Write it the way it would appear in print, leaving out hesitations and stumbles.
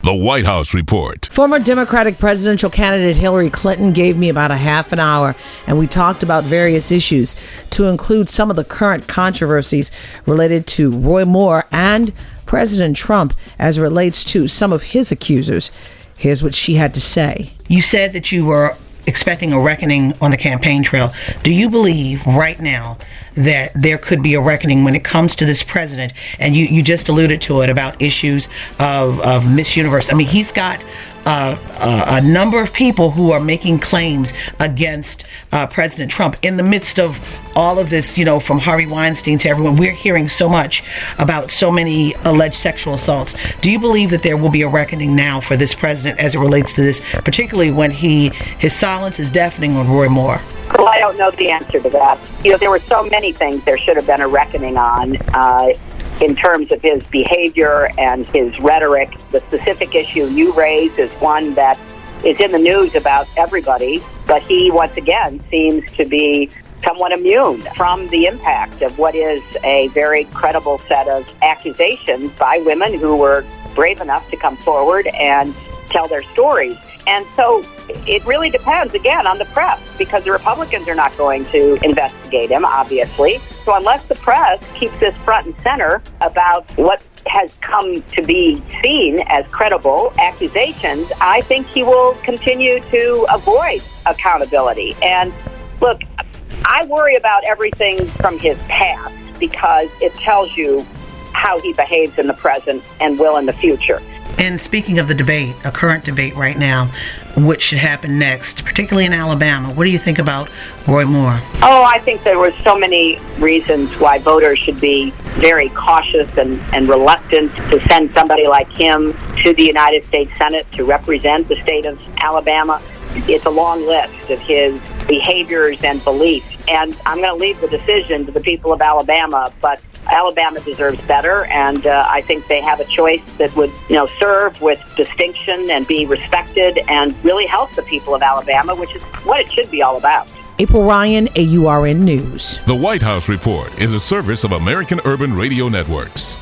The White House Report. Former Democratic presidential candidate Hillary Clinton gave me about a half an hour, and we talked about various issues, to include some of the current controversies related to Roy Moore and President Trump as it relates to some of his accusers. Here's what she had to say. You said that you were expecting a reckoning on the campaign trail. Do you believe right now that there could be a reckoning when it comes to this president? And you just alluded to it about issues of Miss Universe. I mean, he's got a number of people who are making claims against President Trump in the midst of all of this, from Harvey Weinstein to everyone. We're hearing so much about so many alleged sexual assaults. Do you believe that there will be a reckoning now for this president as it relates to this, particularly when his silence is deafening on Roy Moore? Well, I don't know the answer to that. There were so many things there should have been a reckoning on in terms of his behavior and his rhetoric. The specific issue you raise is one that is in the news about everybody, but he, once again, seems to be somewhat immune from the impact of what is a very credible set of accusations by women who were brave enough to come forward and tell their stories. And so it really depends, again, on the press, because the Republicans are not going to investigate him, obviously. So unless the press keeps this front and center about what has come to be seen as credible accusations, I think he will continue to avoid accountability. And look, I worry about everything from his past because it tells you how he behaves in the present and will in the future. And speaking of the debate, a current debate right now, what should happen next, particularly in Alabama, what do you think about Roy Moore? Oh, I think there were so many reasons why voters should be very cautious and reluctant to send somebody like him to the United States Senate to represent the state of Alabama. It's a long list of his behaviors and beliefs, and I'm going to leave the decision to the people of Alabama, but Alabama deserves better, and I think they have a choice that would, serve with distinction and be respected and really help the people of Alabama, which is what it should be all about. April Ryan, AURN News. The White House Report is a service of American Urban Radio Networks.